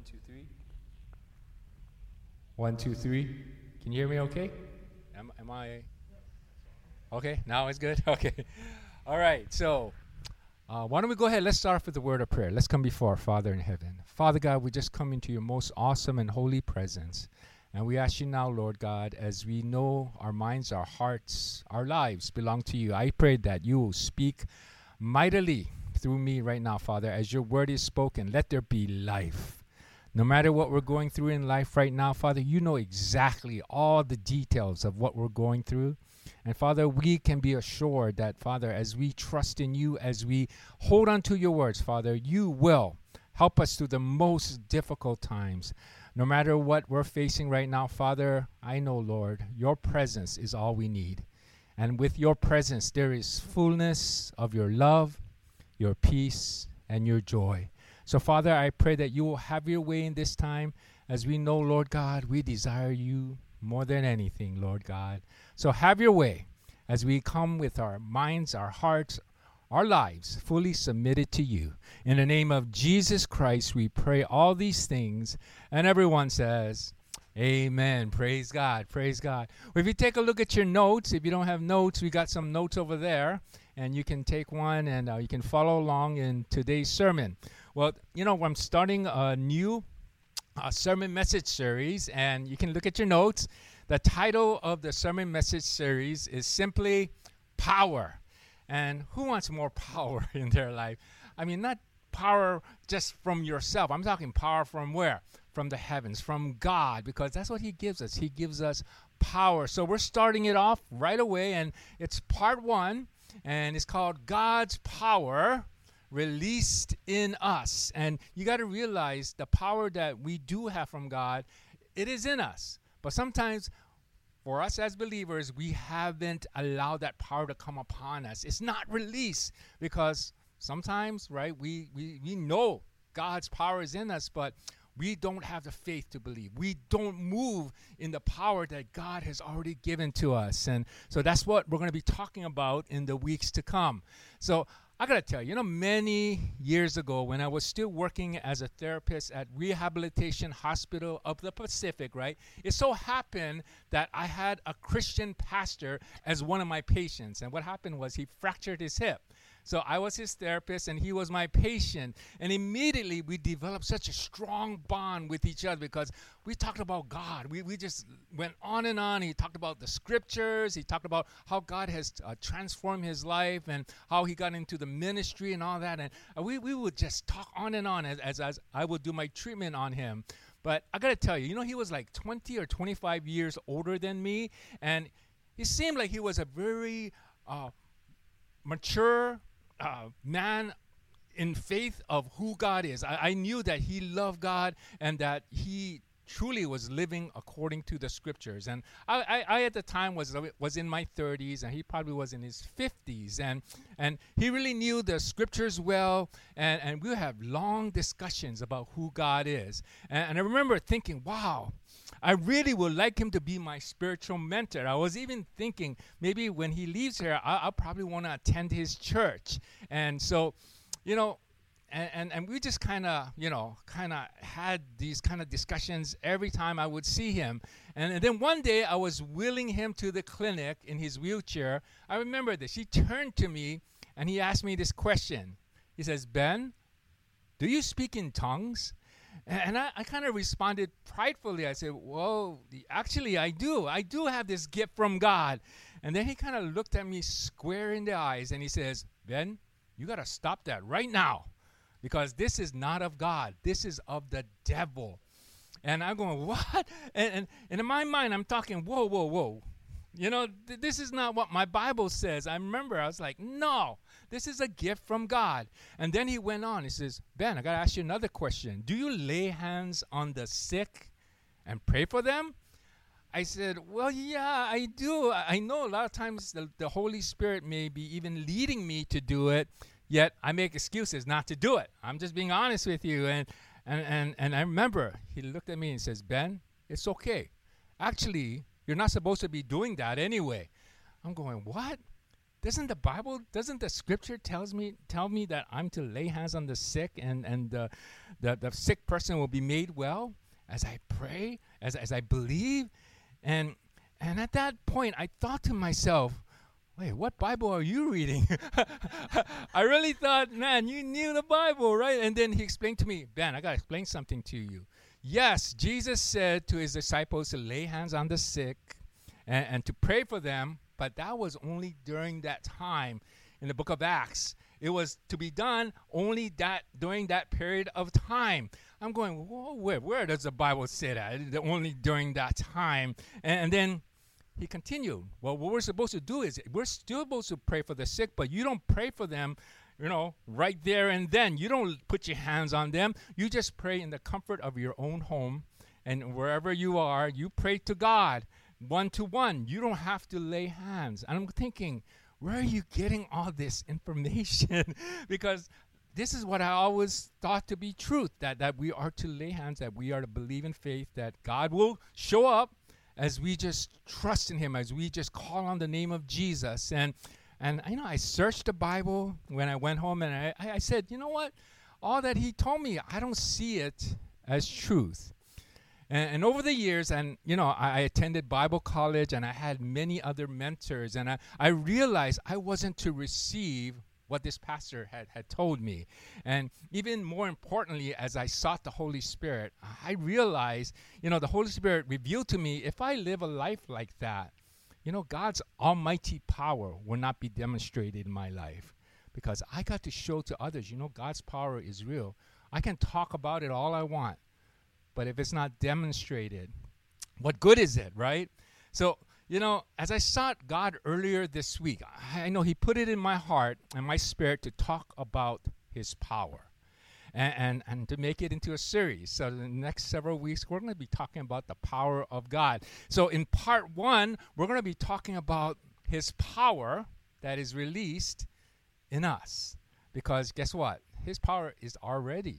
2, 3. 1, 2, 3. Can you hear me okay? Am I okay? Now it's good? Okay. All right. So why don't we go ahead? Let's start off with the word of prayer. Let's come before our Father in heaven. Father God, we just come into your most awesome and holy presence. And we ask you now, Lord God, as we know our minds, our hearts, our lives belong to you. I pray that you will speak mightily through me right now, Father, as your word is spoken. Let there be life. No matter what we're going through in life right now, Father, you know exactly all the details of what we're going through. And Father, we can be assured that, Father, as we trust in you, as we hold on to your words, Father, you will help us through the most difficult times. No matter what we're facing right now, Father, I know, Lord, your presence is all we need. And with your presence, there is fullness of your love, your peace, and your joy. So, Father, I pray that you will have your way in this time. As we know, Lord God, we desire you more than anything, Lord God. So have your way as we come with our minds, our hearts, our lives fully submitted to you. In the name of Jesus Christ, we pray all these things. And everyone says, amen. Praise God. Praise God. Well, if you take a look at your notes, if you don't have notes, we got some notes over there. And you can take one and you can follow along in today's sermon. Well, you know, I'm starting a new sermon message series, and you can look at your notes. The title of the sermon message series is simply Power. And who wants more power in their life? I mean, not power just from yourself. I'm talking power from where? From the heavens, from God, because that's what he gives us. He gives us power. So we're starting it off right away, and it's part 1, and it's called God's Power Released in Us. And you got to realize the power that we do have from God, it is in us. But sometimes for us as believers, we haven't allowed that power to come upon us. It's not released because sometimes, right, we know God's power is in us, but we don't have the faith to believe. We don't move in the power that God has already given to us. And so that's what we're going to be talking about in the weeks to come. So I got to tell you, many years ago when I was still working as a therapist at Rehabilitation Hospital of the Pacific, right, it so happened that I had a Christian pastor as one of my patients. And what happened was he fractured his hip. So I was his therapist, and he was my patient. And immediately we developed such a strong bond with each other because we talked about God. We just went on and on. He talked about the scriptures. He talked about how God has transformed his life and how he got into the ministry and all that. And we would just talk on and on as I would do my treatment on him. But I got to tell you, he was like 20 or 25 years older than me. And it seemed like he was a very mature man in faith of who God is. I knew that he loved God and that he truly was living according to the scriptures. And I at the time was in my 30s, and he probably was in his 50s. And he really knew the scriptures well, and we have long discussions about who God is. And I remember thinking, wow, I really would like him to be my spiritual mentor. I was even thinking maybe when he leaves here, I'll probably want to attend his church. And so, and we just kind of had these kind of discussions every time I would see him. And then one day I was wheeling him to the clinic in his wheelchair. I remember this. He turned to me and he asked me this question. He says, "Ben, do you speak in tongues?" And I kind of responded pridefully. I said, well, actually, I do. I do have this gift from God. And then he kind of looked at me square in the eyes, and he says, "Ben, you got to stop that right now, because this is not of God. This is of the devil." And I'm going, what? And in my mind, I'm talking, whoa. This is not what my Bible says. I remember I was like, no, this is a gift from God. And then he went on. He says, "Ben, I got to ask you another question. Do you lay hands on the sick and pray for them?" I said, well, yeah, I do. I know a lot of times the Holy Spirit may be even leading me to do it, yet I make excuses not to do it. I'm just being honest with you. And I remember he looked at me and says, "Ben, it's okay. Actually, you're not supposed to be doing that anyway." I'm going, what? doesn't the scripture tell me that I'm to lay hands on the sick and the sick person will be made well as I pray, as I believe? And at that point, I thought to myself, wait, what Bible are you reading? I really thought, man, you knew the Bible, right? And then he explained to me, Ben, I got to explain something to you. Yes, Jesus said to his disciples to lay hands on the sick and to pray for them, but that was only during that time in the book of Acts. It was to be done only during that period of time. I'm going, whoa, where does the Bible say that? Only during that time. And then he continued, well, what we're supposed to do is we're still supposed to pray for the sick, but you don't pray for them, right there and then. You don't put your hands on them. You just pray in the comfort of your own home, and wherever you are, you pray to God one-to-one. You don't have to lay hands. And I'm thinking, where are you getting all this information? Because this is what I always thought to be truth, that we are to lay hands, that we are to believe in faith, that God will show up as we just trust in him, as we just call on the name of Jesus. And I searched the Bible when I went home, and I said, you know what? All that he told me, I don't see it as truth. And over the years, I attended Bible college, and I had many other mentors, and I realized I wasn't to receive what this pastor had told me. And even more importantly, as I sought the Holy Spirit, I realized, the Holy Spirit revealed to me, if I live a life like that, God's almighty power will not be demonstrated in my life, because I got to show to others, God's power is real. I can talk about it all I want, but if it's not demonstrated, what good is it, right? So, as I sought God earlier this week, I know he put it in my heart and my spirit to talk about his power and to make it into a series. So in the next several weeks, we're going to be talking about the power of God. So in part 1, we're going to be talking about his power that is released in us. Because guess what? His power is already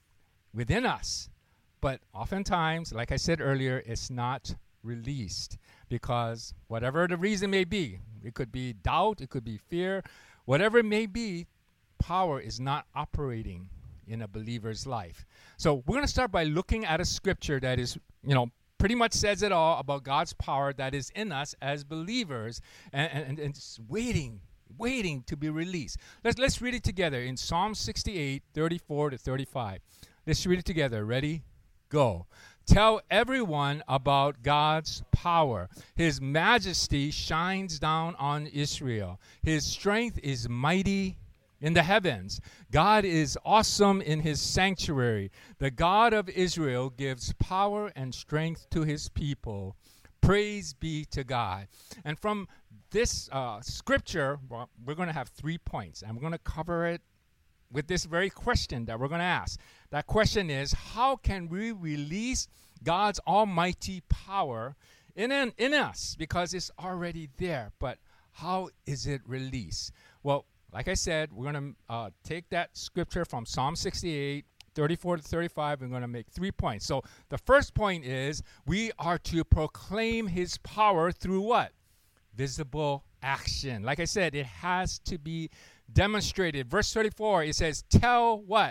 within us. But oftentimes, like I said earlier, it's not released, because whatever the reason may be, it could be doubt, it could be fear, whatever it may be, power is not operating in a believer's life. So we're going to start by looking at a scripture that is, pretty much says it all about God's power that is in us as believers, and it's waiting to be released. Let's read it together in Psalm 68, 34 to 35. Let's read it together. Ready? Go. Tell everyone about God's power. His majesty shines down on Israel. His strength is mighty in the heavens. God is awesome in his sanctuary. The God of Israel gives power and strength to his people. Praise be to God. And from this scripture, we're going to have 3 points. And we're going to cover it with this very question that we're going to ask. That question is, how can we release God's almighty power in us? Because it's already there, but how is it released? Well, like I said, we're going to take that scripture from Psalm 68, 34 to 35. We're going to make 3 points. So the first point is, we are to proclaim his power through what? Visible action. Like I said, it has to be demonstrated. Verse 34, it says, tell what?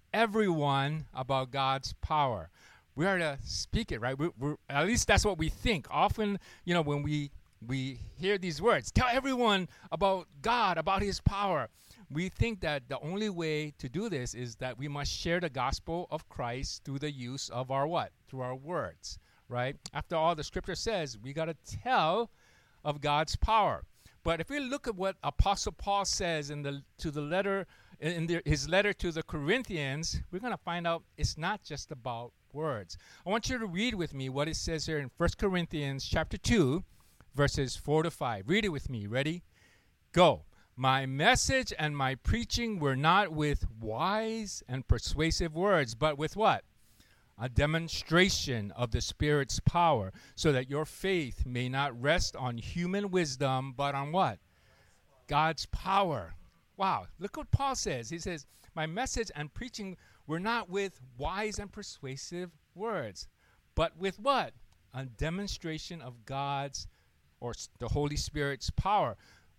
Everyone about God's power. We are to speak it, right? We're, at least that's what we think. Often, when we hear these words, tell everyone about God, about his power, we think that the only way to do this is that we must share the gospel of Christ through the use of our what? Through our words, right? After all, the scripture says we got to tell of God's power. But if we look at what Apostle Paul says his letter to the Corinthians, we're going to find out it's not just about words. I want you to read with me what it says here in 1 Corinthians chapter 2, verses 4 to 5. Read it with me. Ready? Go. My message and my preaching were not with wise and persuasive words, but with what? A demonstration of the Spirit's power, so that your faith may not rest on human wisdom, but on what? God's power. Wow, look what Paul says. He says, my message and preaching were not with wise and persuasive words, but with what? A demonstration of God's, or the Holy Spirit's power. But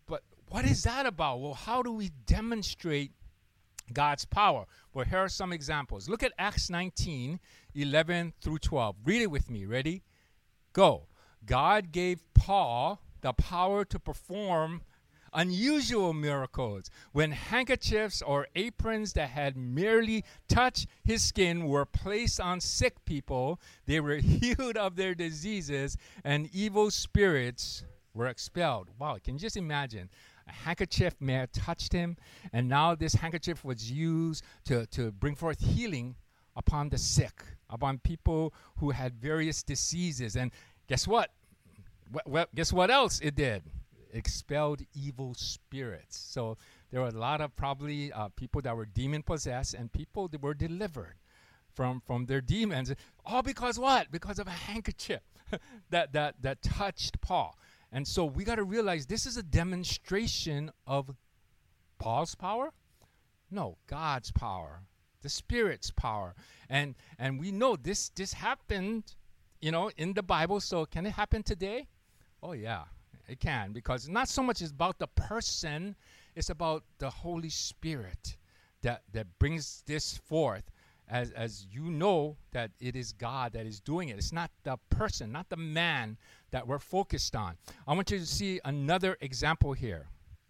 what is that about? Well, how do we demonstrate God's power? Well, here are some examples. Look at Acts 19, 11 through 12. Read it with me. Ready? Go. God gave Paul the power to perform unusual miracles. When handkerchiefs or aprons that had merely touched his skin were placed on sick people, they were healed of their diseases, and evil spirits were expelled. Wow, can you just imagine? A handkerchief may have touched him, and now this handkerchief was used to bring forth healing upon the sick, upon people who had various diseases. And guess what? Well, guess what else it did? Expelled evil spirits. So there were a lot of probably people that were demon possessed, and people that were delivered from their demons. All because what? Because of a handkerchief that touched Paul. And so we got to realize this is a demonstration of Paul's power? No, God's power, the Spirit's power. And we know this happened, in the Bible. So can it happen today? Oh, yeah, it can, because not so much is about the person, it's about the Holy Spirit that brings this forth. As you know that it is God that is doing it. It's not the person, not the man that we're focused on. I want you to see another example here.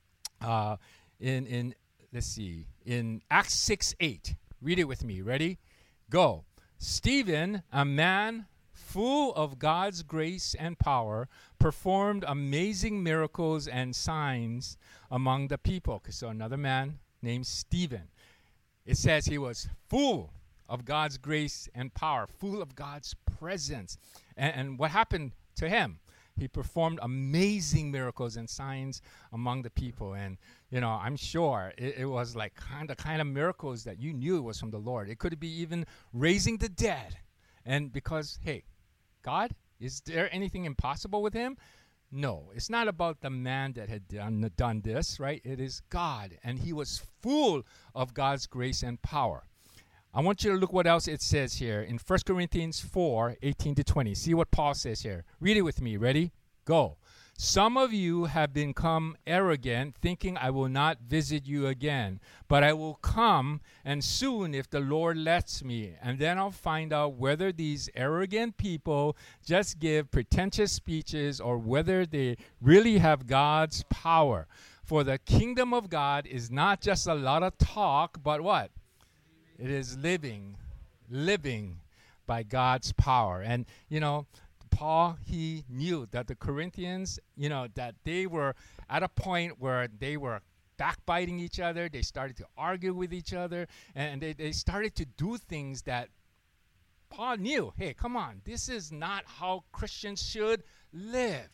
In Acts 6:8. Read it with me. Ready? Go. Stephen, a man full of God's grace and power, performed amazing miracles and signs among the people. So another man named Stephen. It says he was full of God's grace and power, full of God's presence. And what happened to him? He performed amazing miracles and signs among the people. And, I'm sure it was like kind of miracles that you knew was from the Lord. It could be even raising the dead. And because, hey, God, is there anything impossible with him? No, it's not about the man that had done this, right? It is God. And he was full of God's grace and power. I want you to look what else it says here in 1 Corinthians 4, 18 to 20. See what Paul says here. Read it with me. Ready? Go. Some of you have become arrogant, thinking I will not visit you again, but I will come, and soon if the Lord lets me. And then I'll find out whether these arrogant people just give pretentious speeches or whether they really have God's power. For the kingdom of God is not just a lot of talk, but what? It is living by God's power. And, Paul, he knew that the Corinthians, that they were at a point where they were backbiting each other. They started to argue with each other. And they started to do things that Paul knew, hey, come on, this is not how Christians should live.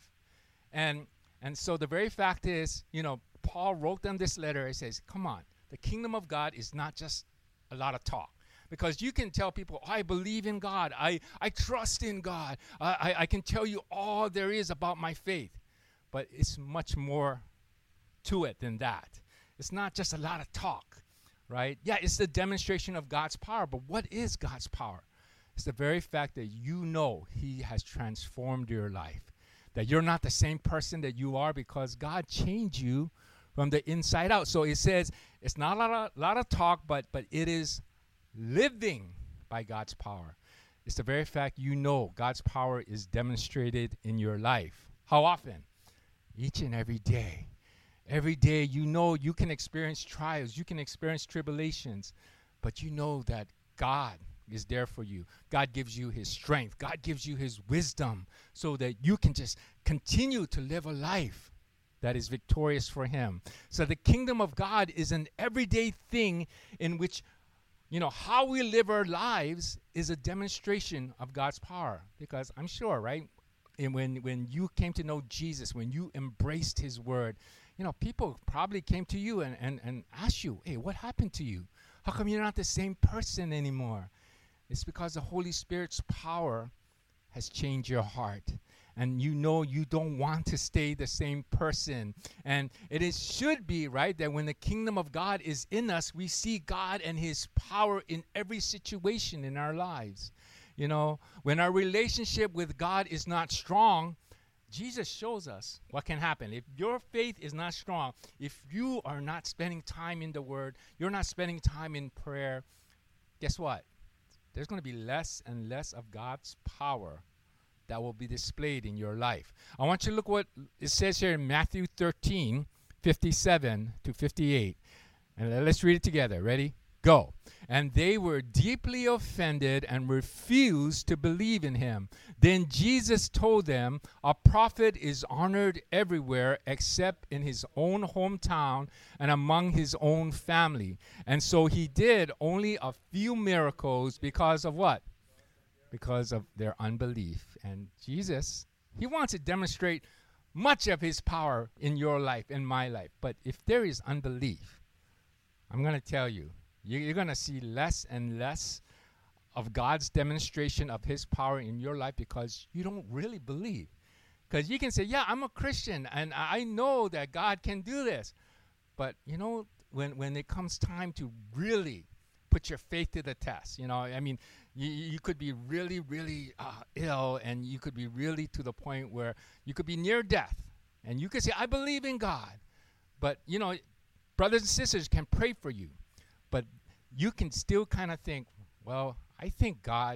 And so the very fact is, Paul wrote them this letter. He says, come on, the kingdom of God is not just a lot of talk. Because you can tell people, I believe in God. I trust in God. I can tell you all there is about my faith. But it's much more to it than that. It's not just a lot of talk, right? Yeah, it's the demonstration of God's power. But what is God's power? It's the very fact that He has transformed your life. That you're not the same person that you are because God changed you from the inside out. So it says it's not a lot of talk, but it is living by God's power. It's the very fact God's power is demonstrated in your life. How often? Each and every day. Every day you can experience trials, you can experience tribulations, but that God is there for you. God gives you His strength. God gives you His wisdom so that you can just continue to live a life that is victorious for Him. So the kingdom of God is an everyday thing in which how we live our lives is a demonstration of God's power. Because I'm sure, right, and when you came to know Jesus, when you embraced His word, people probably came to you and asked you, hey, what happened to you? How come you're not the same person anymore? It's because the Holy Spirit's power has changed your heart. And you don't want to stay the same person. And should be, right, that when the kingdom of God is in us, we see God and His power in every situation in our lives. When our relationship with God is not strong, Jesus shows us what can happen. If your faith is not strong, if you are not spending time in the Word, you're not spending time in prayer, guess what? There's going to be less and less of God's power that will be displayed in your life. I want you to look what it says here in Matthew 13, 57 to 58. And let's read it together. Ready? Go. And they were deeply offended and refused to believe in him. Then Jesus told them, a prophet is honored everywhere except in his own hometown and among his own family. And so he did only a few miracles because of what? Because of their unbelief. And Jesus, he wants to demonstrate much of his power in your life, in my life. But if there is unbelief, I'm going to tell you, you're going to see less and less of God's demonstration of his power in your life because you don't really believe. Because you can say, yeah, I'm a Christian, and I know that God can do this. But, you know, when it comes time to really put your faith to the test, you know, I mean, you could be really, really ill, and you could be really to the point where you could be near death. And you could say, I believe in God. But, you know, brothers and sisters can pray for you. But you can still kind of think, well, I think God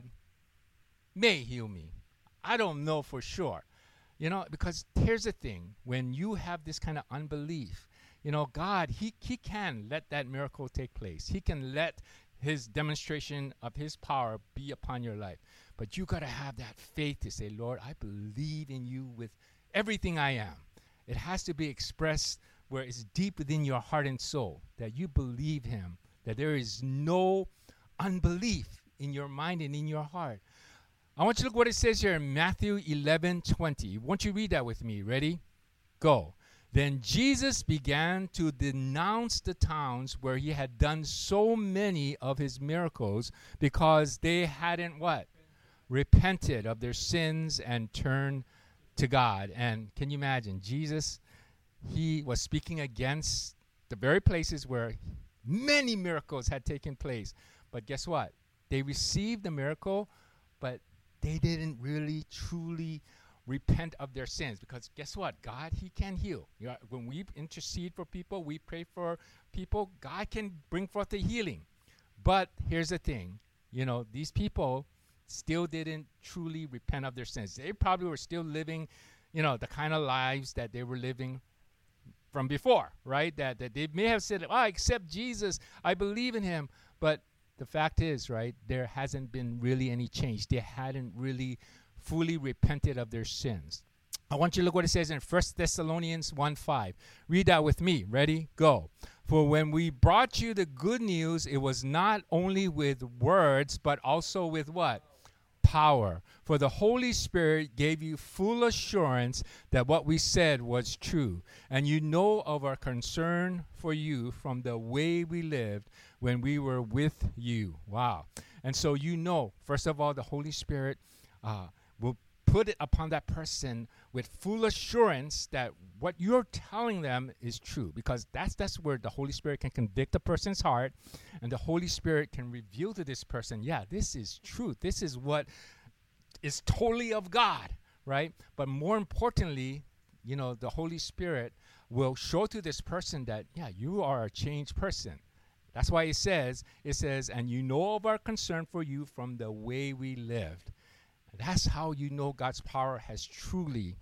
may heal me. I don't know for sure. You know, because here's the thing. When you have this kind of unbelief, you know, God, he can let that miracle take place. He can let his demonstration of his power be upon your life. But you got to have that faith to say, Lord, I believe in you with everything I am. It has to be expressed where it's deep within your heart and soul, that you believe him, that there is no unbelief in your mind and in your heart. I want you to look what it says here in Matthew 11:20. Won't you read that with me? Ready? Go. Then Jesus began to denounce the towns where he had done so many of his miracles because they hadn't what? Repented of their sins and turned to God. And can you imagine? Jesus, he was speaking against the very places where many miracles had taken place. But guess what? They received the miracle, but they didn't really truly repent of their sins. Because guess what? God, he can heal. You know, when we intercede for people, we pray for people, God can bring forth the healing. But here's the thing. You know, these people still didn't truly repent of their sins. They probably were still living, you know, the kind of lives that they were living from before, right? That they may have said, I accept Jesus, I believe in him. But the fact is, right, there hasn't been really any change. They hadn't really fully repented of their sins. I want you to look what it says in 1 Thessalonians 1:5. Read that with me. Ready? Go. For when we brought you the good news, it was not only with words, but also with what? Power. For the Holy Spirit gave you full assurance that what we said was true. And you know of our concern for you from the way we lived when we were with you. Wow. And so you know, first of all, the Holy Spirit will put it upon that person with full assurance that what you're telling them is true, because that's where the Holy Spirit can convict a person's heart, and the Holy Spirit can reveal to this person, yeah, this is truth. This is what is totally of God, right? But more importantly, you know, the Holy Spirit will show to this person that, yeah, you are a changed person. That's why it says, and you know of our concern for you from the way we lived. That's how you know God's power has truly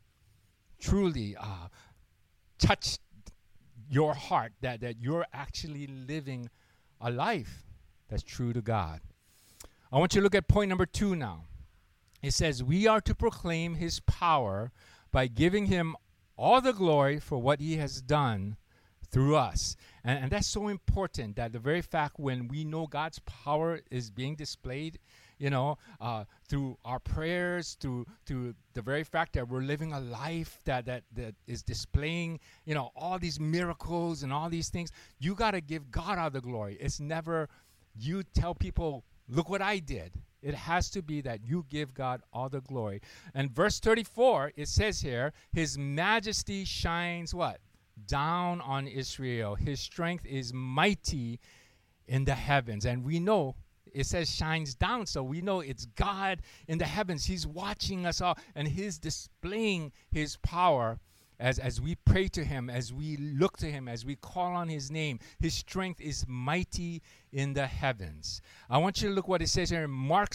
touched your heart, that you're actually living a life that's true to God. I want you to look at point number 2 now. It says, we are to proclaim his power by giving him all the glory for what he has done through us. And that's so important, that the very fact when we know God's power is being displayed, you know, through our prayers, through the very fact that we're living a life that is displaying, you know, all these miracles and all these things, you got to give God all the glory. It's never you tell people, look what I did. It has to be that you give God all the glory. And verse 34, it says here, his majesty shines what? Down on Israel. His strength is mighty in the heavens. And we know it says shines down. So we know it's God in the heavens. He's watching us all, and he's displaying his power as we pray to him, as we look to him, as we call on his name. His strength is mighty in the heavens. I want you to look what it says here in Mark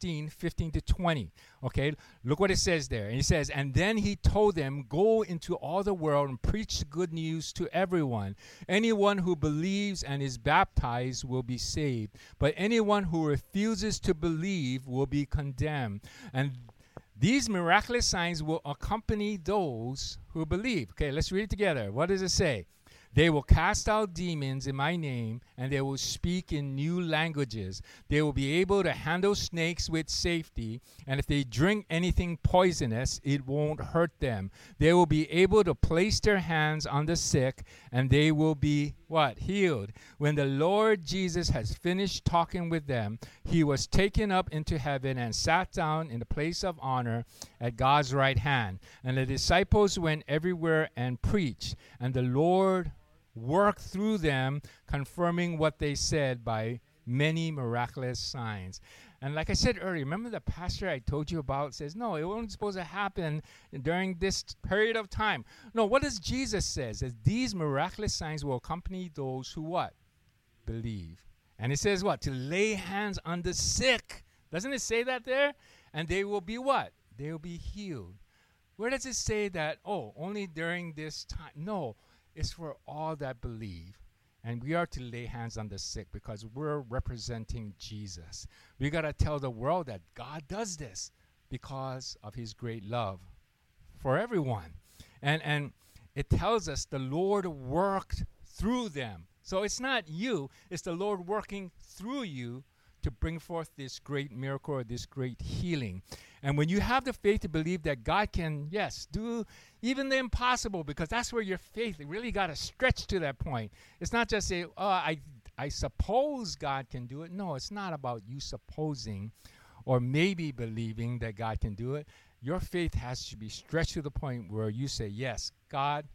16:15-20. Okay, look what it says there. And he says, and then he told them, go into all the world and preach the good news to everyone. Anyone who believes and is baptized will be saved, but anyone who refuses to believe will be condemned. And these miraculous signs will accompany those who believe. Okay, let's read it together. What does it say? They will cast out demons in my name, and they will speak in new languages. They will be able to handle snakes with safety, and if they drink anything poisonous, it won't hurt them. They will be able to place their hands on the sick, and they will be, what? Healed. When the Lord Jesus has finished talking with them, he was taken up into heaven and sat down in the place of honor at God's right hand. And the disciples went everywhere and preached, and the Lord worked through them, confirming what they said by many miraculous signs. And like I said earlier, remember the pastor I told you about says, no, it wasn't supposed to happen during this period of time. No, what does Jesus say? Says these miraculous signs will accompany those who what? Believe. And it says what? To lay hands on the sick. Doesn't it say that there? And they will be what? They will be healed. Where does it say that, oh, only during this time? No. It's for all that believe. And we are to lay hands on the sick because we're representing Jesus. We got to tell the world that God does this because of his great love for everyone. And it tells us the Lord worked through them. So it's not you, it's the Lord working through you to bring forth this great miracle or this great healing. And when you have the faith to believe that God can, yes, do even the impossible, because that's where your faith really got to stretch to that point. It's not just say, oh, I suppose God can do it. No, it's not about you supposing or maybe believing that God can do it. Your faith has to be stretched to the point where you say, yes, God,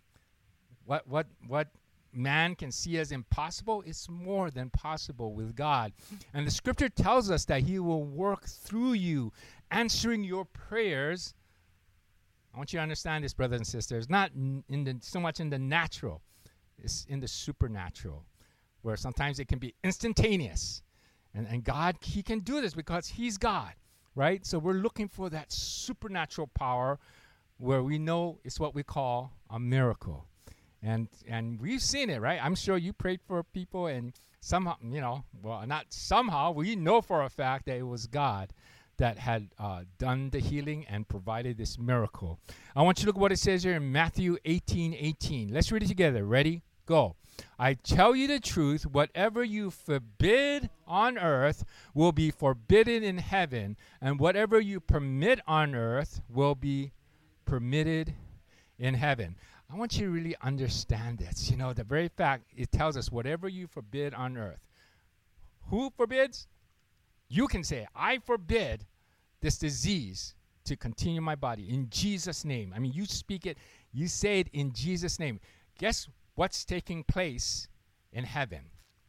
what man can see as impossible, it's more than possible with God. And the scripture tells us that he will work through you, answering your prayers. I want you to understand this, brothers and sisters, not so much in the natural, it's in the supernatural, where sometimes it can be instantaneous. And God, he can do this because he's God, right? So we're looking for that supernatural power where we know it's what we call a miracle. And we've seen it, right? I'm sure you prayed for people and somehow, not somehow, we know for a fact that it was God that had done the healing and provided this miracle. I want you to look at what it says here in Matthew 18:18. Let's read it together. Ready? Go. I tell you the truth, whatever you forbid on earth will be forbidden in heaven, and whatever you permit on earth will be permitted in heaven. I want you to really understand this. The very fact it tells us whatever you forbid on earth. Who forbids? You can say, I forbid this disease to continue in my body in Jesus' name. I mean, you speak it, you say it in Jesus' name. Guess what's taking place in heaven?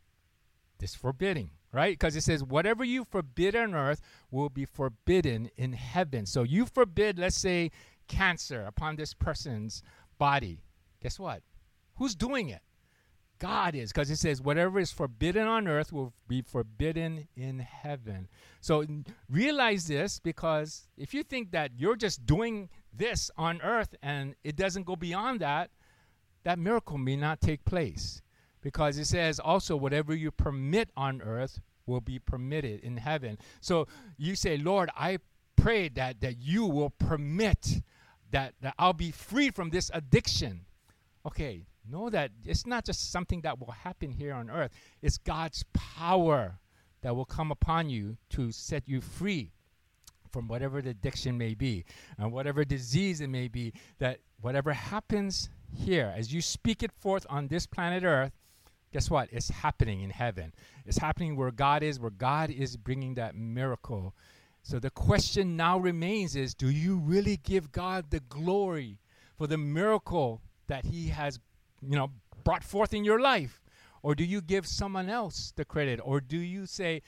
This forbidding, right? Because it says, whatever you forbid on earth will be forbidden in heaven. So you forbid, let's say, cancer upon this person's body. Guess what? Who's doing it? God is, because it says whatever is forbidden on earth will be forbidden in heaven. So realize this, because if you think that you're just doing this on earth and it doesn't go beyond that, that miracle may not take place. Because it says also whatever you permit on earth will be permitted in heaven. So you say, Lord, I pray that you will permit that I'll be free from this addiction. Okay, know that it's not just something that will happen here on earth. It's God's power that will come upon you to set you free from whatever the addiction may be and whatever disease it may be, that whatever happens here, as you speak it forth on this planet earth, guess what? It's happening in heaven. It's happening where God is bringing that miracle. So the question now remains is, do you really give God the glory for the miracle that he has, brought forth in your life? Or do you give someone else the credit? Or do you say,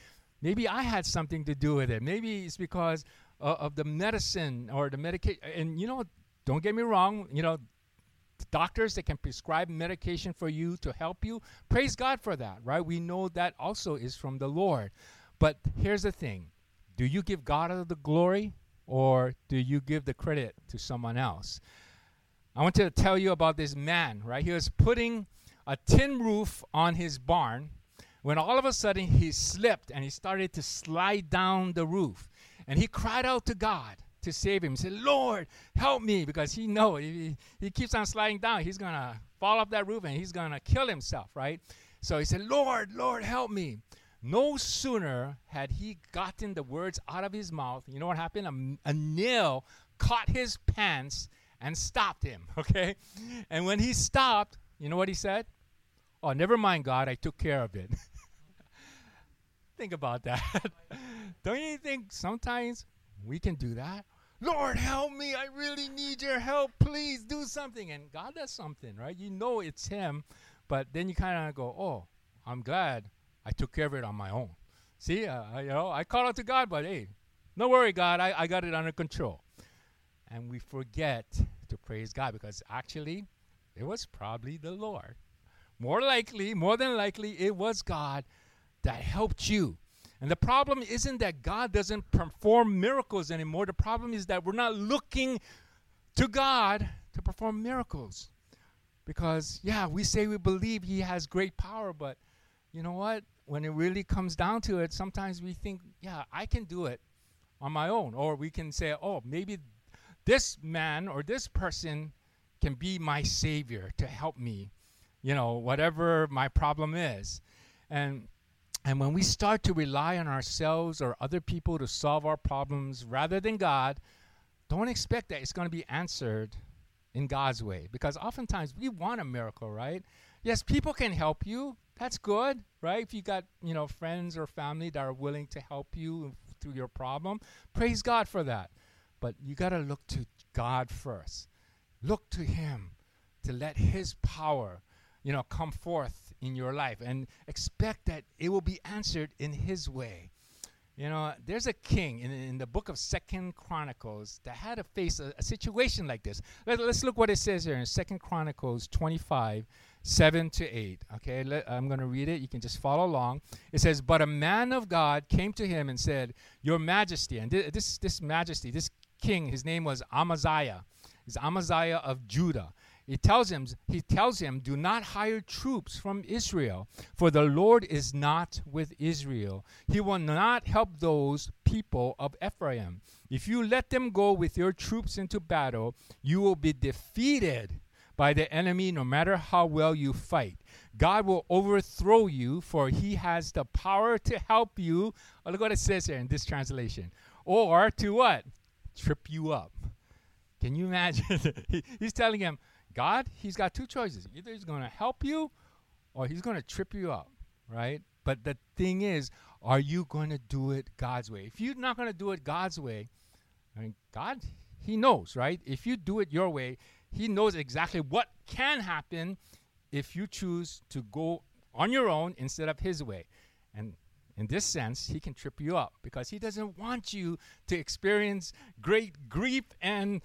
maybe I had something to do with it. Maybe it's because of the medicine or the medication. And, don't get me wrong, doctors that can prescribe medication for you to help you, praise God for that, right? We know that also is from the Lord. But here's the thing. Do you give God the glory, or do you give the credit to someone else? I want to tell you about this man, right? He was putting a tin roof on his barn when all of a sudden he slipped and he started to slide down the roof. And he cried out to God to save him. He said, Lord, help me, because he knows he keeps on sliding down. He's going to fall off that roof and he's going to kill himself, right? So he said, Lord, help me. No sooner had he gotten the words out of his mouth, you know what happened? A nail caught his pants and stopped him, okay? And when he stopped, you know what he said? Oh, never mind, God, I took care of it. Think about that. Don't you think sometimes we can do that? Lord, help me. I really need your help. Please do something. And God does something, right? You know it's him, but then you kind of go, oh, I'm glad I took care of it on my own. See, I call out to God, but hey, no worry, God, I got it under control. And we forget to praise God, because actually it was probably the Lord. More than likely, it was God that helped you. And the problem isn't that God doesn't perform miracles anymore. The problem is that we're not looking to God to perform miracles. Because, we say we believe he has great power, but you know what? When it really comes down to it, sometimes we think, I can do it on my own. Or we can say, oh, maybe this man or this person can be my savior to help me, whatever my problem is. And when we start to rely on ourselves or other people to solve our problems rather than God, don't expect that it's going to be answered in God's way. Because oftentimes we want a miracle, right? Yes, people can help you. That's good, right? If you got, friends or family that are willing to help you through your problem, praise God for that. But you got to look to God first. Look to him to let his power, come forth in your life, and expect that it will be answered in his way. There's a king in the book of 2 Chronicles that had to face a situation like this. Let's look what it says here in 2 Chronicles 25, 7-8. Okay, I'm going to read it. You can just follow along. It says, but a man of God came to him and said, Your Majesty, and this majesty, this king, his name was Amaziah. He's Amaziah of Judah. He tells him, do not hire troops from Israel, for the Lord is not with Israel. He will not help those people of Ephraim. If you let them go with your troops into battle, you will be defeated by the enemy no matter how well you fight. God will overthrow you, for he has the power to help you. Oh, look what it says here in this translation. Or to what? Trip you up. Can you imagine? He's telling him, God, he's got two choices. Either he's going to help you or he's going to trip you up, right? But the thing is, are you going to do it God's way? If you're not going to do it God's way, God, he knows, right? If you do it your way, he knows exactly what can happen if you choose to go on your own instead of his way. And in this sense, he can trip you up because he doesn't want you to experience great grief and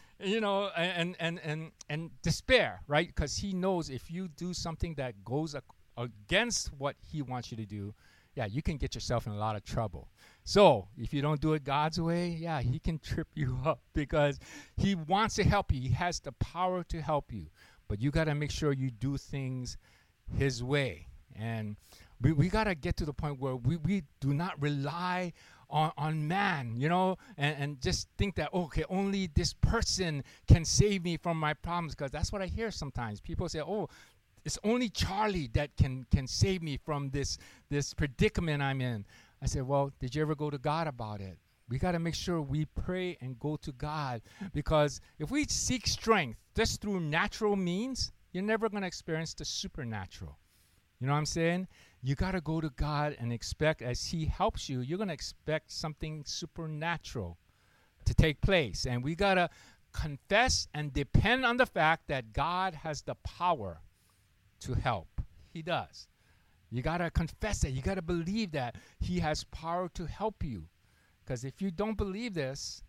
despair, right? Because he knows if you do something that goes against what he wants you to do, you can get yourself in a lot of trouble. So if you don't do it God's way, he can trip you up because he wants to help you. He has the power to help you, but you got to make sure you do things his way. And we got to get to the point where we do not rely on man, and just think that, okay, only this person can save me from my problems, because that's what I hear sometimes. People say, oh, it's only Charlie that can save me from this predicament I'm in. I said, well, did you ever go to God about it? We got to make sure we pray and go to God, because if we seek strength just through natural means, you're never going to experience the supernatural. You know what I'm saying? You got to go to God and expect, as he helps you, you're going to expect something supernatural to take place. And we got to confess and depend on the fact that God has the power to help. He does. You got to confess that. You got to believe that he has power to help you. Because if you don't believe this,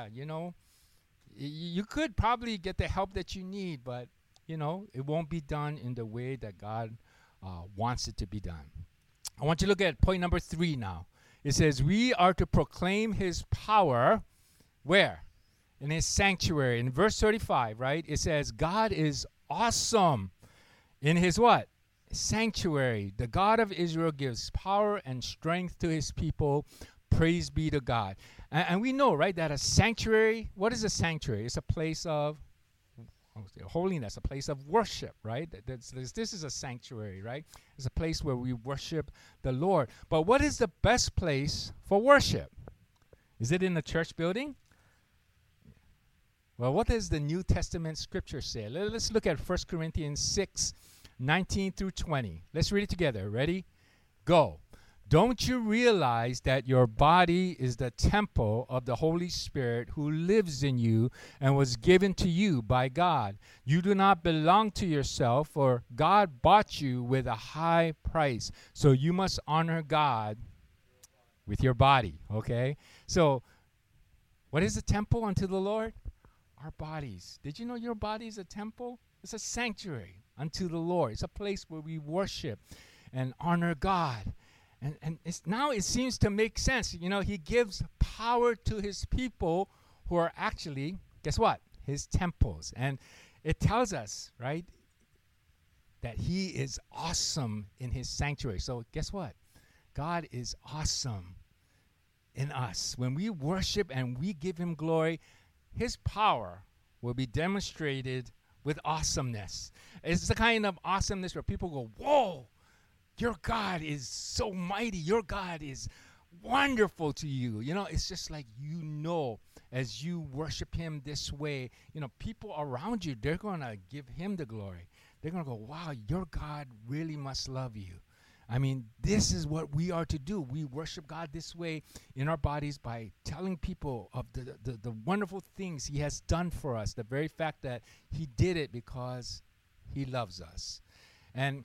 you could probably get the help that you need, but, it won't be done in the way that God wants it to be done. I want you to look at point number 3 now. It says, we are to proclaim his power, where? In his sanctuary. In verse 35, right? It says, God is awesome in his what? Sanctuary. The God of Israel gives power and strength to his people. Praise be to God. And we know, right, that a sanctuary, what is a sanctuary? It's a place of holiness, a place of worship, right? This is a sanctuary, right? It's a place where we worship the Lord. But what is the best place for worship? Is it in the church building? Well, what does the New Testament scripture say? Let's look at 1 Corinthians 6, 19 through 20. Let's read it together. Ready? Go. Don't you realize that your body is the temple of the Holy Spirit who lives in you and was given to you by God? You do not belong to yourself, for God bought you with a high price. So you must honor God with your body, okay? So what is a temple unto the Lord? Our bodies. Did you know your body is a temple? It's a sanctuary unto the Lord. It's a place where we worship and honor God. And now it seems to make sense. He gives power to his people who are actually, guess what? His temples. And it tells us, right, that he is awesome in his sanctuary. So guess what? God is awesome in us. When we worship and we give him glory, his power will be demonstrated with awesomeness. It's the kind of awesomeness where people go, whoa, your God is so mighty. Your God is wonderful to you. It's just like, as you worship him this way, people around you, they're going to give him the glory. They're going to go, wow, your God really must love you. I mean, this is what we are to do. We worship God this way in our bodies by telling people of the wonderful things he has done for us. The very fact that he did it because he loves us. And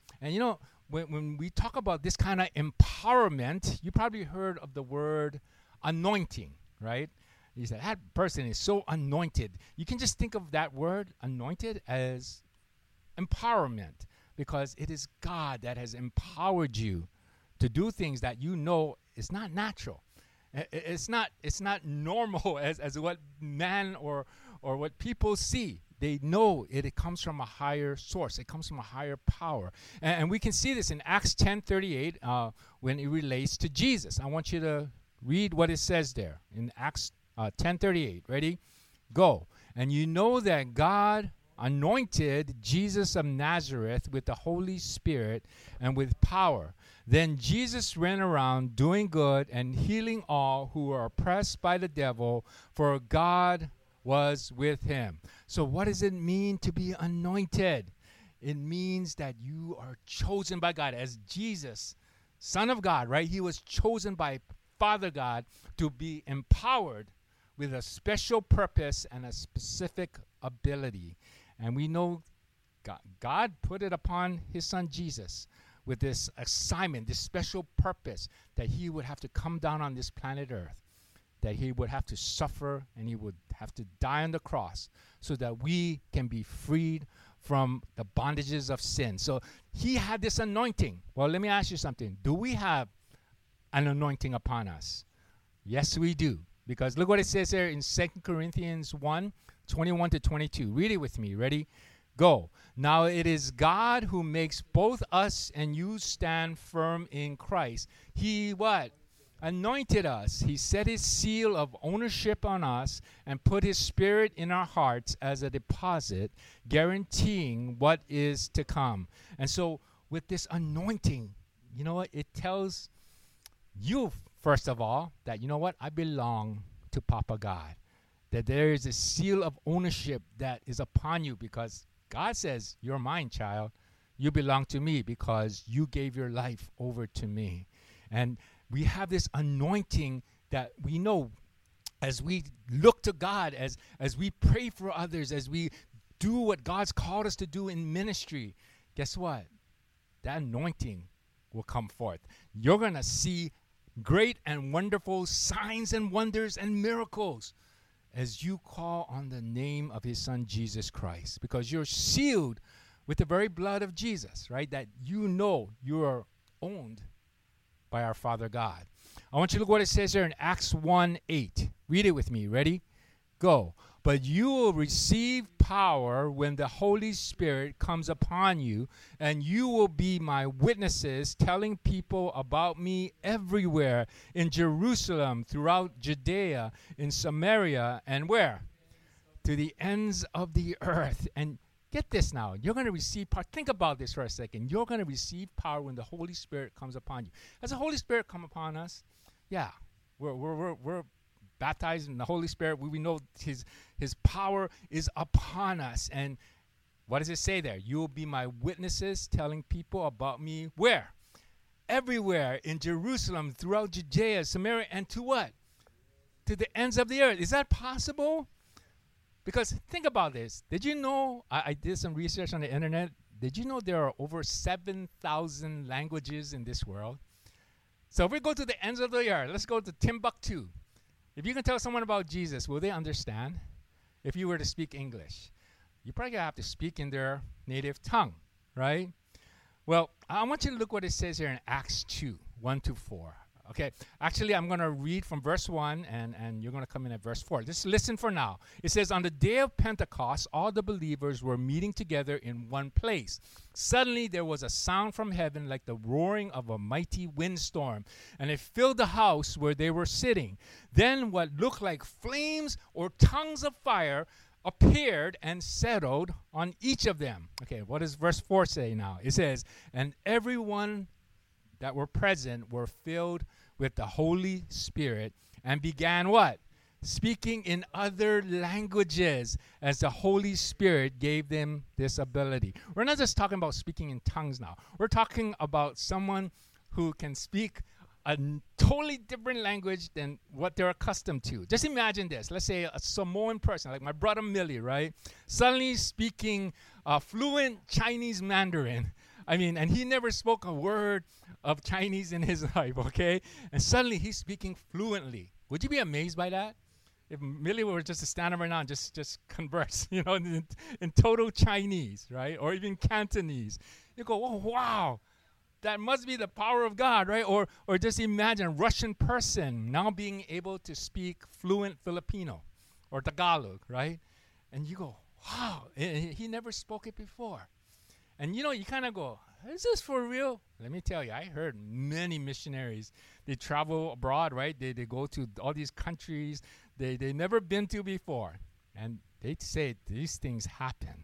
when we talk about this kind of empowerment, you probably heard of the word anointing, right? You said, that person is so anointed. You can just think of that word, anointed, as empowerment, because it is God that has empowered you to do things that is not natural. It's not normal as what man or what people see. They know it comes from a higher source. It comes from a higher power. And we can see this in Acts 10:38 when it relates to Jesus. I want you to read what it says there in Acts 10:38. Ready? Go. And you know that God anointed Jesus of Nazareth with the Holy Spirit and with power. Then Jesus ran around doing good and healing all who were oppressed by the devil, for God was with him. So what does it mean to be anointed? It means that you are chosen by God. As Jesus, Son of God, right? He was chosen by Father God to be empowered with a special purpose and a specific ability. And we know God put it upon his son Jesus with this assignment, this special purpose that he would have to come down on this planet Earth, that he would have to suffer and he would have to die on the cross so that we can be freed from the bondages of sin. So he had this anointing. Well, let me ask you something. Do we have an anointing upon us? Yes, we do. Because look what it says there in 2 Corinthians 1, 21 to 22. Read it with me. Ready? Go. Now it is God who makes both us and you stand firm in Christ. He what? Anointed us. He set his seal of ownership on us and put his spirit in our hearts as a deposit, guaranteeing what is to come. And so with this anointing, you know what? It tells you, first of all, that, you know what? I belong to Papa God. That there is a seal of ownership that is upon you because God says, you're mine, child. You belong to me because you gave your life over to me. And we have this anointing that we know as we look to God, as we pray for others, as we do what God's called us to do in ministry. Guess what? That anointing will come forth. You're going to see great and wonderful signs and wonders and miracles as you call on the name of his son, Jesus Christ, because you're sealed with the very blood of Jesus, right? That you know you are owned by our Father God. I want you to look what it says here in Acts 1:8. Read it with me. Ready? Go. But you will receive power when the Holy Spirit comes upon you, and you will be my witnesses, telling people about me everywhere in Jerusalem, throughout Judea, in Samaria, and where? To the ends of the earth. And get this now. You're going to receive power. Think about this for a second. You're going to receive power when the Holy Spirit comes upon you. Has the Holy Spirit come upon us? Yeah. We're baptized in the Holy Spirit. We know his power is upon us. And what does it say there? You will be my witnesses, telling people about me where? Everywhere in Jerusalem, throughout Judea, Samaria, and to what? To the ends of the earth. Is that possible? Because think about this. Did you know, I did some research on the internet. Did you know there are over 7,000 languages in this world? So if we go to the ends of the earth, let's go to Timbuktu. If you can tell someone about Jesus, will they understand? If you were to speak English, you probably have to speak in their native tongue, right? Well, I want you to look what it says here in Acts 2:1-4. Okay, actually, I'm going to read from verse 1, and you're going to come in at verse 4. Just listen for now. It says, on the day of Pentecost, all the believers were meeting together in one place. Suddenly, there was a sound from heaven like the roaring of a mighty windstorm, and it filled the house where they were sitting. Then what looked like flames or tongues of fire appeared and settled on each of them. Okay, what does verse 4 say now? It says, and everyone that were present were filled with the Holy Spirit and began what? Speaking in other languages as the Holy Spirit gave them this ability. We're not just talking about speaking in tongues now. We're talking about someone who can speak a totally different language than what they're accustomed to. Just imagine this. Let's say a Samoan person, like my brother Millie, right? Suddenly speaking fluent Chinese Mandarin. I mean, and he never spoke a word of Chinese in his life, okay? And suddenly he's speaking fluently. Would you be amazed by that? If Millie were just to stand up right now and just converse, you know, in total Chinese, right? Or even Cantonese. You go, oh, wow. That must be the power of God, right? Or just imagine a Russian person now being able to speak fluent Filipino or Tagalog, right? And you go, wow, he never spoke it before. And you know, you kind of go, is this for real? Let me tell you, I heard many missionaries, they travel abroad, right? They go to all these countries they never been to before. And they say these things happen.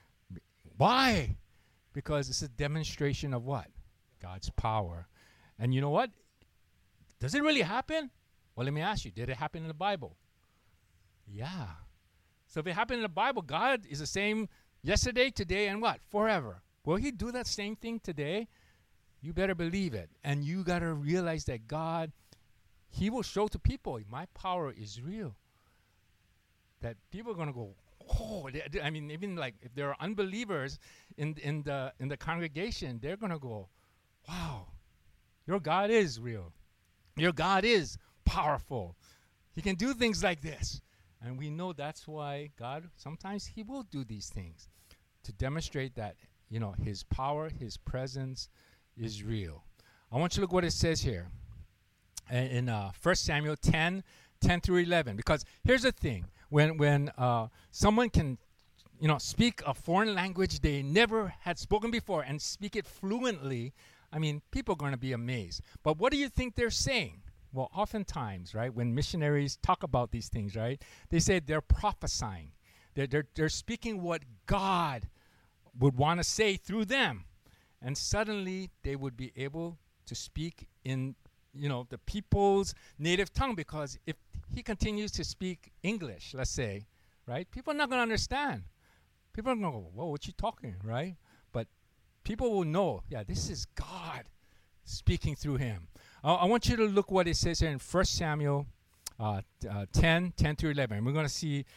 Why? Because it's a demonstration of what? God's power. And you know what? Does it really happen? Well, let me ask you, did it happen in the Bible? Yeah. So if it happened in the Bible, God is the same yesterday, today, and what? Forever. Will he do that same thing today? You better believe it. And you got to realize that God, he will show to people, my power is real. That people are going to go, oh, I mean, even like if there are unbelievers in the congregation, they're going to go, wow, your God is real. Your God is powerful. He can do things like this. And we know that's why God, sometimes he will do these things to demonstrate that, you know, his power, his presence is real. I want you to look what it says here in 1 Samuel 10:10-11. Because here's the thing. When someone can, you know, speak a foreign language they never had spoken before and speak it fluently, I mean, people are going to be amazed. But what do you think they're saying? Well, oftentimes, right, when missionaries talk about these things, right, they say they're prophesying. They're speaking what God would want to say through them. And suddenly they would be able to speak in, you know, the people's native tongue, because if he continues to speak English, let's say, right, people are not going to understand. People are going to go, whoa, what you talking, right? But people will know, yeah, this is God speaking through him. I want you to look what it says here in 1 Samuel 10:10-11. We're going to see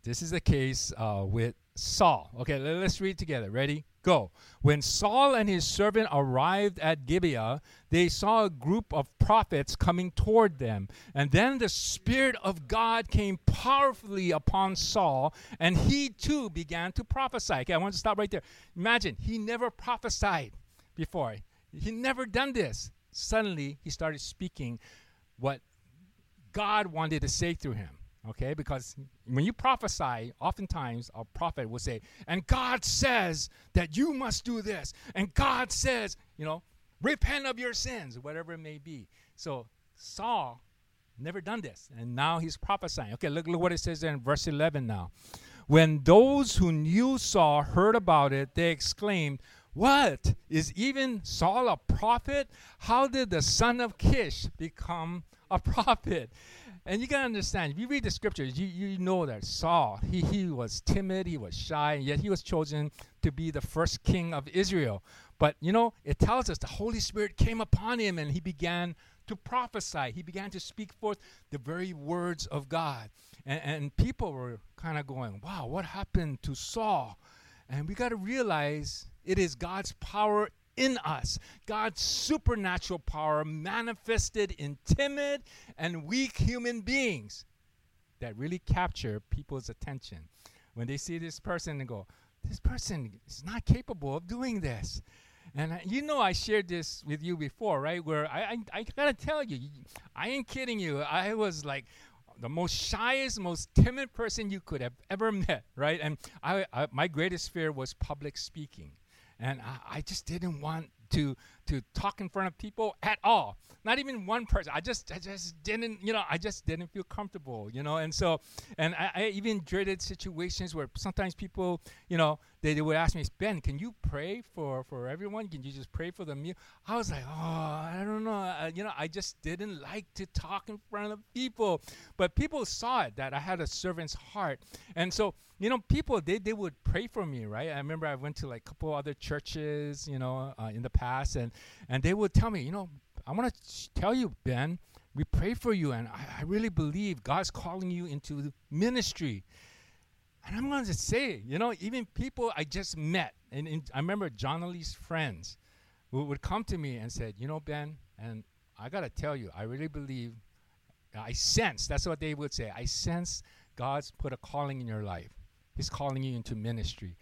This is the case with Saul. Okay, let's read together. Ready? Go. When Saul and his servant arrived at Gibeah, they saw a group of prophets coming toward them. And then the Spirit of God came powerfully upon Saul, and he too began to prophesy. Okay, I want to stop right there. Imagine, he never prophesied before. He never done this. Suddenly, he started speaking what God wanted to say through him. Okay, because when you prophesy, oftentimes a prophet will say, and God says that you must do this. And God says, repent of your sins, whatever it may be. So Saul never done this, and now he's prophesying. Okay, look what it says there in verse 11 now. When those who knew Saul heard about it, they exclaimed, what? Is even Saul a prophet? How did the son of Kish become a prophet? And you got to understand, if you read the scriptures, you know that Saul, he was timid, he was shy, and yet he was chosen to be the first king of Israel. But, it tells us the Holy Spirit came upon him and he began to prophesy. He began to speak forth the very words of God. And people were kind of going, wow, what happened to Saul? And we got to realize it is God's power in us, God's supernatural power manifested in timid and weak human beings that really capture people's attention. When they see this person and go, this person is not capable of doing this. And I shared this with you before, right? Where I gotta tell you, I ain't kidding you. I was like the most shyest, most timid person you could have ever met, right? And my greatest fear was public speaking. And I just didn't want to talk in front of people at all. Not even one person. I just didn't, I just didn't feel comfortable, And so, and I even dreaded situations where sometimes people, they would ask me, Ben, can you pray for everyone? Can you just pray for them? I was like, oh, I don't know. I just didn't like to talk in front of people. But people saw it, that I had a servant's heart. And so, people, they would pray for me, right? I remember I went to like a couple other churches, in the past, and they would tell me, I want to tell you, Ben, we pray for you, and I really believe God's calling you into ministry. And I'm going to say, even people I just met, and I remember John Lee's friends would come to me and said, Ben, and I got to tell you, I really believe, I sense, that's what they would say, I sense God's put a calling in your life. He's calling you into ministry.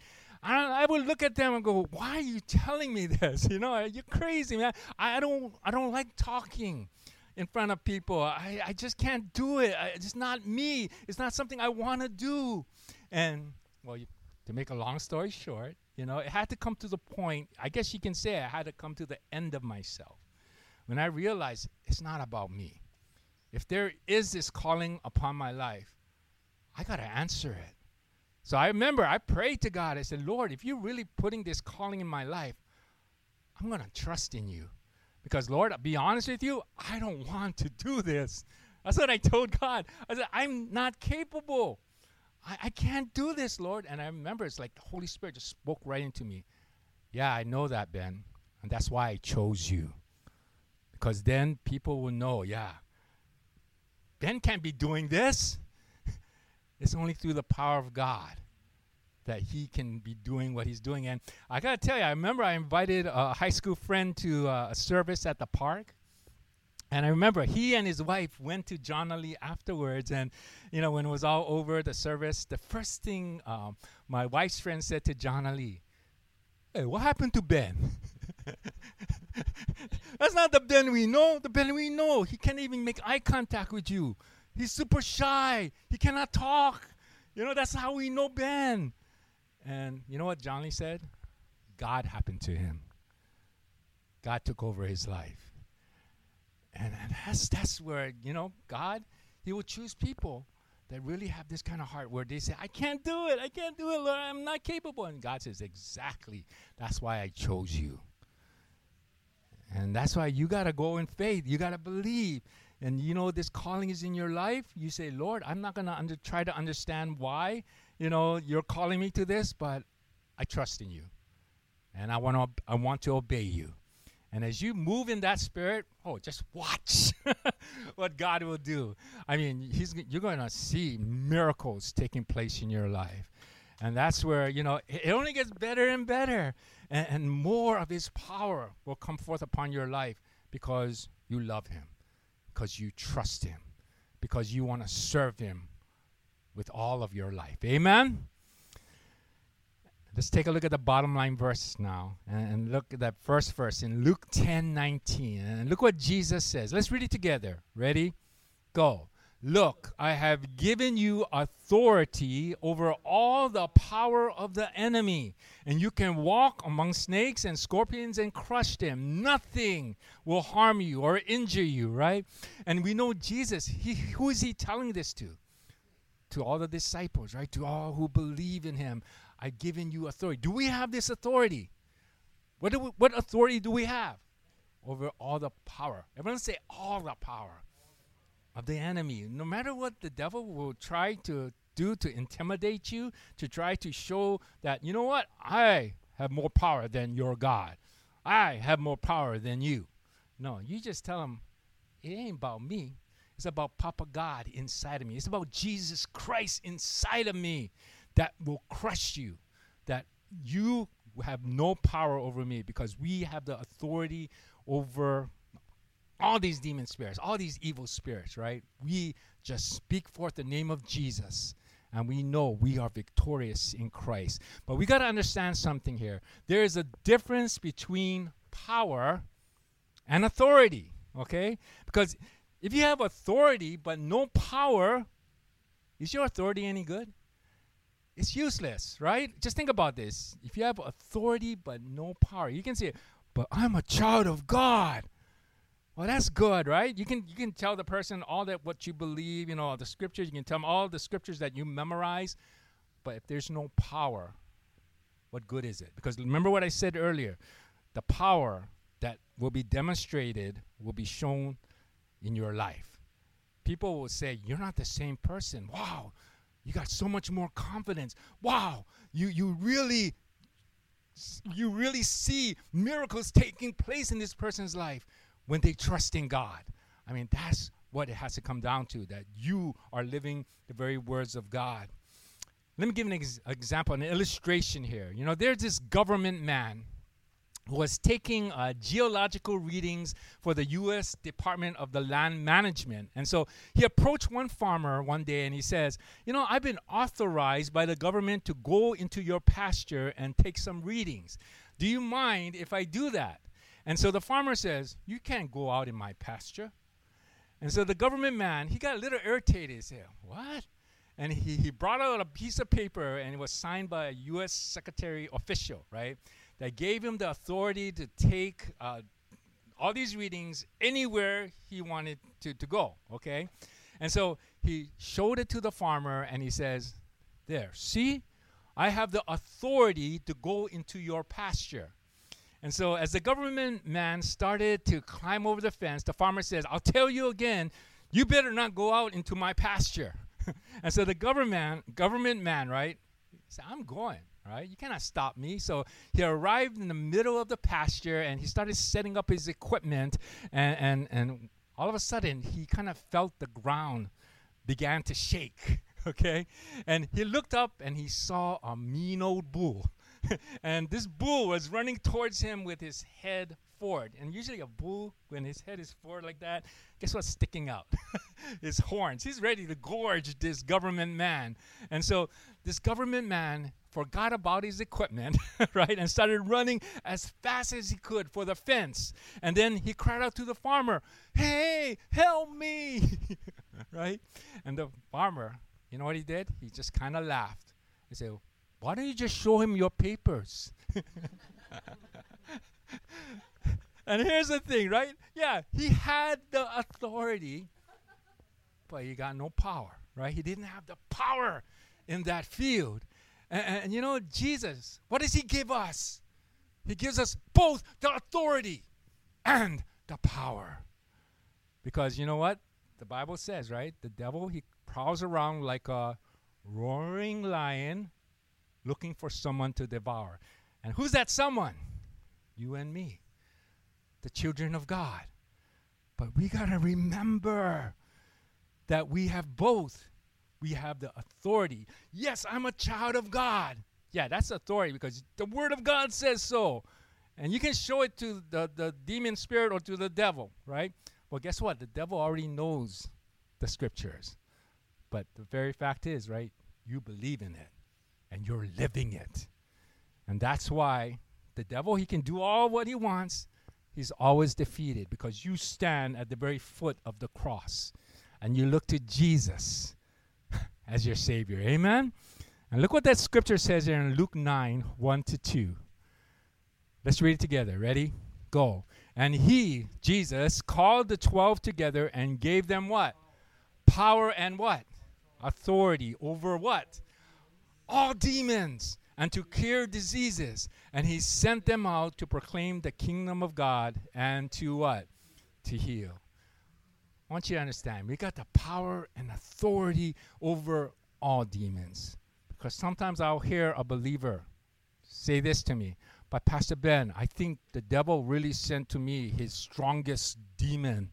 I would look at them and go, why are you telling me this? You're crazy, man. I don't like talking in front of people. I just can't do it. It's not me. It's not something I want to do. And, to make a long story short, it had to come to the point, I guess you can say I had to come to the end of myself when I realized it's not about me. If there is this calling upon my life, I got to answer it. So I remember I prayed to God. I said, Lord, if you're really putting this calling in my life, I'm going to trust in you. Because, Lord, I'll be honest with you, I don't want to do this. That's what I told God. I said, I'm not capable. I can't do this, Lord. And I remember it's like the Holy Spirit just spoke right into me. Yeah, I know that, Ben. And that's why I chose you. Because then people will know, yeah, Ben can't be doing this. It's only through the power of God that he can be doing what he's doing. And I got to tell you, I remember I invited a high school friend to a service at the park. And I remember he and his wife went to John Lee afterwards. And, when it was all over the service, the first thing my wife's friend said to John Lee, hey, what happened to Ben? That's not the Ben we know. The Ben we know, he can't even make eye contact with you. He's super shy. He cannot talk. That's how we know Ben. And you know what John Lee said? God happened to him. God took over his life. And that's where, God, he will choose people that really have this kind of heart where they say, I can't do it, Lord, I'm not capable. And God says, exactly, that's why I chose you. And that's why you got to go in faith. You got to believe. And this calling is in your life. You say, Lord, I'm not going to try to understand why, you're calling me to this, but I trust in you. And I want to obey you. And as you move in that spirit, just watch what God will do. I mean, you're going to see miracles taking place in your life. And that's where, it only gets better and better. And more of his power will come forth upon your life because you love him, because you trust him, because you want to serve him with all of your life. Amen? Let's take a look at the bottom line verse now and look at that first verse in Luke 10:19. And look what Jesus says. Let's read it together. Ready? Go. Look, I have given you authority over all the power of the enemy, and you can walk among snakes and scorpions and crush them. Nothing will harm you or injure you, right? And we know Jesus, who is he telling this to? To all the disciples, right? To all who believe in him. I've given you authority. Do we have this authority? What authority do we have? Over all the power. Everyone say all the power of the enemy. No matter what the devil will try to do to intimidate you, to try to show that, you know what? I have more power than your God. I have more power than you. No, you just tell him, it ain't about me. It's about Papa God inside of me. It's about Jesus Christ inside of me that will crush you, that you have no power over me, because we have the authority over all these demon spirits, all these evil spirits, right? We just speak forth the name of Jesus, and we know we are victorious in Christ. But we got to understand something here. There is a difference between power and authority, okay? Because if you have authority but no power, is your authority any good? It's useless, right? Just think about this. If you have authority but no power, you can say, but I'm a child of God. Well, that's good, right? You can tell the person all that what you believe, the scriptures. You can tell them all the scriptures that you memorize. But if there's no power, what good is it? Because remember what I said earlier. The power that will be demonstrated will be shown in your life. People will say, you're not the same person. Wow. You got so much more confidence. Wow, you really see miracles taking place in this person's life when they trust in God. I mean, that's what it has to come down to, that you are living the very words of God. Let me give an example, an illustration here. There's this government man who was taking geological readings for the U.S. Department of the Land Management. And so he approached one farmer one day and he says, I've been authorized by the government to go into your pasture and take some readings. Do you mind if I do that? And so the farmer says, you can't go out in my pasture. And so the government man, he got a little irritated. He said, what? And he brought out a piece of paper, and it was signed by a U.S. secretary official, right? That gave him the authority to take all these readings anywhere he wanted to go, okay? And so he showed it to the farmer, and he says, there, see? I have the authority to go into your pasture. And so as the government man started to climb over the fence, the farmer says, I'll tell you again, you better not go out into my pasture. And so the government man, right, he said, I'm going. Right? You cannot stop me. So he arrived in the middle of the pasture, and he started setting up his equipment, and all of a sudden he kind of felt the ground began to shake, okay? And he looked up and he saw a mean old bull. And this bull was running towards him with his head forward. And usually a bull, when his head is forward like that, guess what's sticking out? His horns. He's ready to gorge this government man. And so this government man forgot about his equipment, right, and started running as fast as he could for the fence. And then he cried out to the farmer, hey, help me, right? And the farmer, you know what he did? He just kind of laughed. He said, why don't you just show him your papers? And here's the thing, right? Yeah, he had the authority, but he got no power, right? He didn't have the power in that field. And Jesus, what does he give us? He gives us both the authority and the power. Because you know what? The Bible says, right? The devil, he prowls around like a roaring lion looking for someone to devour. And who's that someone? You and me. the children of God. But we got to remember that we have both. We have the authority. Yes, I'm a child of God. Yeah, that's authority because the Word of God says so. And you can show it to the demon spirit or to the devil, right? Well, guess what? The devil already knows the scriptures. But the very fact is, right, you believe in it and you're living it. And that's why the devil, he can do all what he wants. He's always defeated because you stand at the very foot of the cross and you look to Jesus as your Savior. Amen? And look what that scripture says here in Luke 9, 1-2. Let's read it together. Ready? Go. And he, Jesus, called the 12 together and gave them what? Power and what? Authority over what? All demons, and to cure diseases. And he sent them out to proclaim the kingdom of God and to what? To heal. I want you to understand, we got the power and authority over all demons. Because sometimes I'll hear a believer say this to me, but Pastor Ben, I think the devil really sent to me his strongest demon.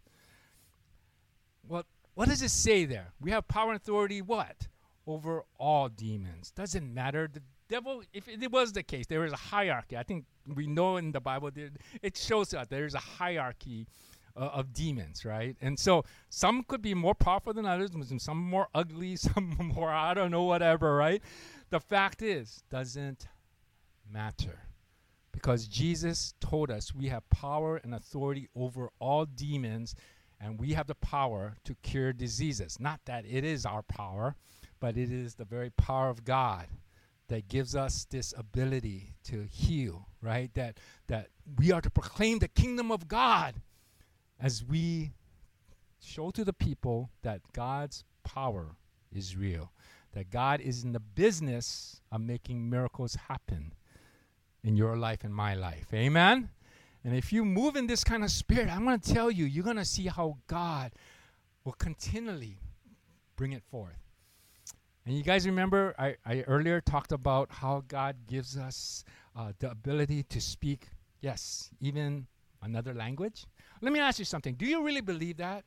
Well, what does it say there? We have power and authority, what? Over all demons. Doesn't matter. The devil, if it was the case, there is a hierarchy. I think we know in the Bible, it shows us there's a hierarchy of demons, right? And so some could be more powerful than others, some more ugly, some more, I don't know, whatever, right? The fact is, doesn't matter. Because Jesus told us we have power and authority over all demons, and we have the power to cure diseases. Not that it is our power, but it is the very power of God that gives us this ability to heal, right? That we are to proclaim the kingdom of God as we show to the people that God's power is real, that God is in the business of making miracles happen in your life and my life. Amen? And if you move in this kind of spirit, I'm going to tell you, you're going to see how God will continually bring it forth. And you guys remember I earlier talked about how God gives us the ability to speak, yes, even another language. Let me ask you something. Do you really believe that?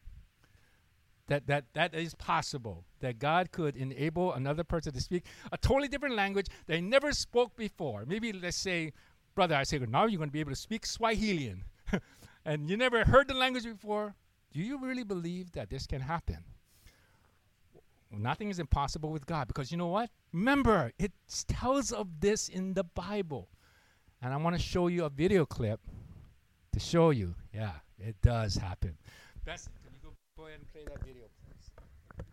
That is possible, that God could enable another person to speak a totally different language they never spoke before. Maybe let's say, brother, I say, now you're going to be able to speak Swahilian, and you never heard the language before. Do you really believe that this can happen? Well, nothing is impossible with God, because you know what? Remember, it tells of this in the Bible. And I want to show you a video clip to show you, yeah, it does happen. Bessie, can you go ahead and play that video, please?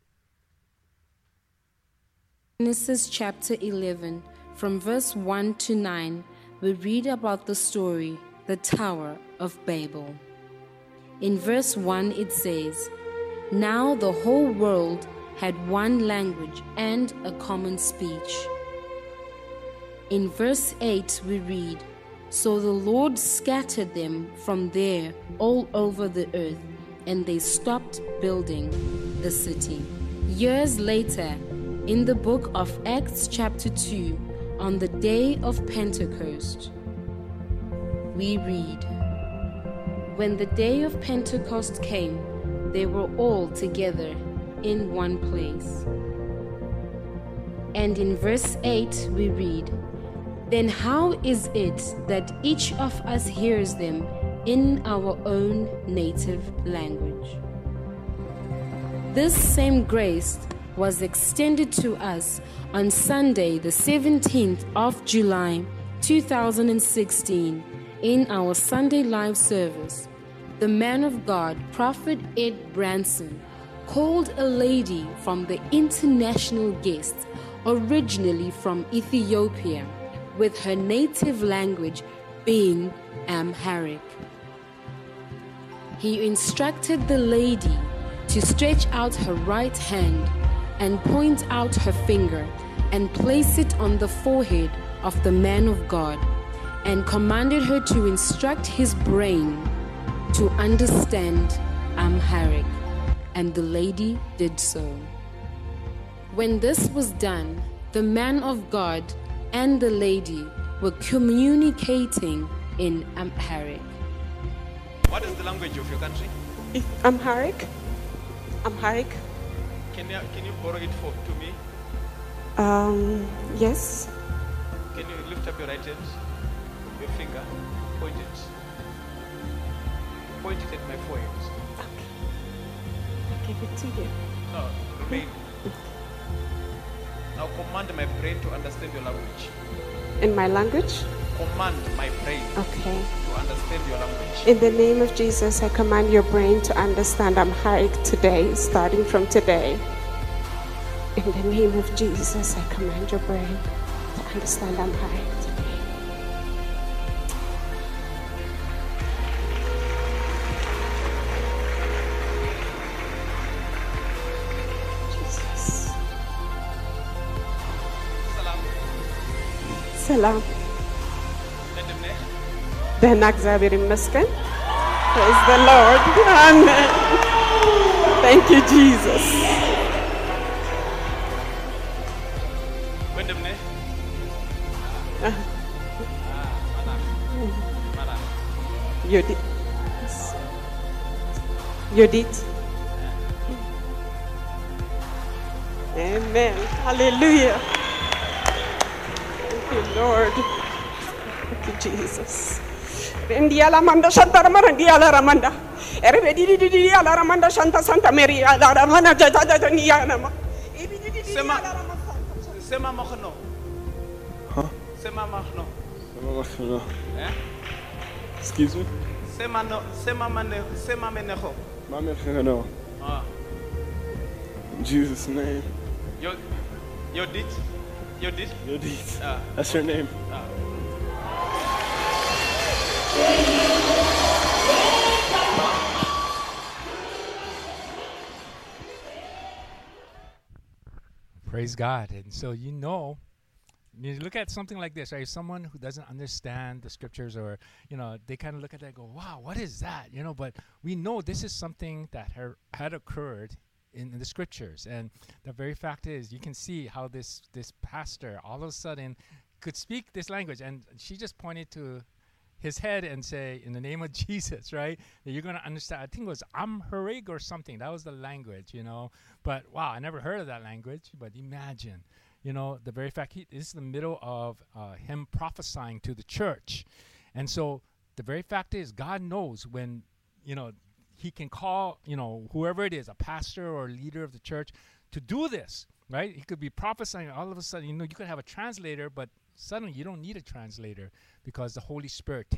Genesis chapter 11, from verse 1 to 9, we read about the story, the Tower of Babel. In verse 1 it says, "Now the whole world had one language and a common speech." In verse 8 we read, "So the Lord scattered them from there all over the earth, and they stopped building the city." Years later, in the book of Acts chapter 2, on the day of Pentecost, we read, "When the day of Pentecost came, they were all together in one place." And in verse 8 we read, "Then how is it that each of us hears them in our own native language?" This same grace was extended to us on Sunday, the 17th of July, 2016, in our Sunday live service. The man of God, Prophet Ed Branson, called a lady from the international guests, originally from Ethiopia, with her native language being Amharic. He instructed the lady to stretch out her right hand and point out her finger and place it on the forehead of the man of God, and commanded her to instruct his brain to understand Amharic, and the lady did so. When this was done, the man of God and the lady were communicating in Amharic. What is the language of your country? Amharic. Amharic. Can you borrow it to me? Yes. Can you lift up your right hand? Your finger. Point it. Point it at my forehead. Okay. I give it to you. No, remain. Now command my brain to understand your language. In my language? Command my brain Okay. to understand your language. In the name of Jesus, I command your brain to understand Amharic today, starting from today. In the name of Jesus, I command your brain to understand Amharic today. Jesus. Salam. Salam. Ndemne. ደህና እግዚአብሔር ይመስገን. Praise the Lord. Amen. Thank you, Jesus. Ndemne. Mana. Yodit. Yodit. Amen. Hallelujah. Thank you, Lord. Thank you, Jesus. Rendiala manda Santa Ramanda Ramanda. Everybody ala Ramanda Santa Santa Mary ala Ramanda Jada Niana. Sema mahno. Huh? Sema mahno. No. Excuse me? Sema meneho. Mama, no. Ah. In Jesus' name. Yodit. Yodit. Ah. That's your name. Praise God. And so you look at something like this, right? Someone who doesn't understand the scriptures, or they kind of look at that and go, wow, what is that? But we know this is something that had occurred in the scriptures. And the very fact is, you can see how this pastor all of a sudden could speak this language, and she just pointed to his head and say, in the name of Jesus, right? That you're going to understand. I think it was Amharic or something. That was the language, But wow, I never heard of that language. But imagine, the very fact this is the middle of him prophesying to the church. And so the very fact is, God knows when, he can call, whoever it is, a pastor or a leader of the church, to do this, right? He could be prophesying. All of a sudden, you could have a translator, but suddenly you don't need a translator, because the Holy Spirit